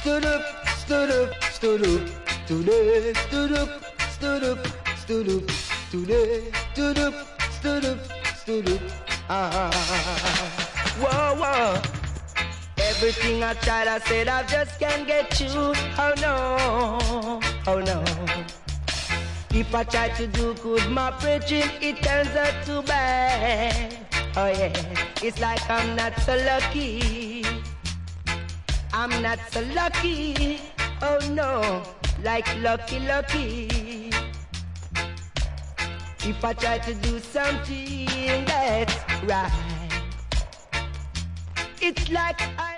stood up, stood up, stood up, today, stood up, stood up, stood up, today, stood up, stood up, stood up. Whoa, whoa. Everything I tried, I said I just can't get through. Oh no, oh no. If I try to do good, my preaching, it turns out too bad. Oh yeah, it's like I'm not so lucky. I'm not so lucky. Oh no, like lucky, lucky. If I try to do something that's right, it's like I